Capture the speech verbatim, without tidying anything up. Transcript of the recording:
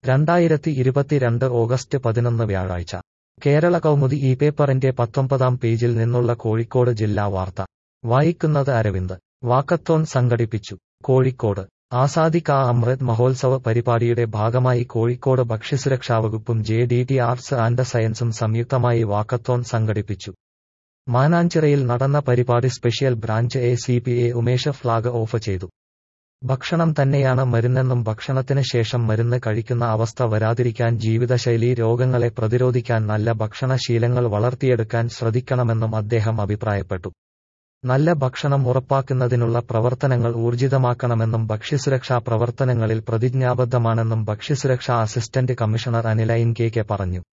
രണ്ടായിരത്തി ഇരുപത്തിരണ്ട് ഓഗസ്റ്റ് പതിനൊന്ന് വ്യാഴാഴ്ച കേരള കൗമുദി ഈ പേപ്പറിന്റെ പത്തൊമ്പതാം പേജിൽ നിന്നുള്ള കോഴിക്കോട് ജില്ലാ വാർത്ത വായിക്കുന്നത് അരവിന്ദ്. വാക്കത്തോൺ സംഘടിപ്പിച്ചു. കോഴിക്കോട് ആസാദി കാ അമൃത് മഹോത്സവ പരിപാടിയുടെ ഭാഗമായി കോഴിക്കോട് ഭക്ഷ്യസുരക്ഷാവകുപ്പും J D T arts and സയൻസും സംയുക്തമായി വാക്കത്തോൺ സംഘടിപ്പിച്ചു. മാനാഞ്ചിറയിൽ നടന്ന പരിപാടി special branch A C P A Umesh flag off ചെയ്തു. ഭക്ഷണം തന്നെയാണ് മരുന്നെന്നും ഭക്ഷണത്തിന് ശേഷം മരുന്ന് കഴിക്കുന്ന അവസ്ഥ വരാതിരിക്കാൻ ജീവിതശൈലീ രോഗങ്ങളെ പ്രതിരോധിക്കാൻ നല്ല ഭക്ഷണശീലങ്ങൾ വളർത്തിയെടുക്കാൻ ശ്രദ്ധിക്കണമെന്നും അദ്ദേഹം അഭിപ്രായപ്പെട്ടു. നല്ല ഭക്ഷണം ഉറപ്പാക്കുന്നതിനുള്ള പ്രവർത്തനങ്ങൾ ഊർജിതമാക്കണമെന്നും ഭക്ഷ്യസുരക്ഷാ പ്രവർത്തനങ്ങളിൽ പ്രതിജ്ഞാബദ്ധമാണെന്നും ഭക്ഷ്യസുരക്ഷാ അസിസ്റ്റന്റ് കമ്മീഷണർ അനില ഇൻ കെ കെ പറഞ്ഞു.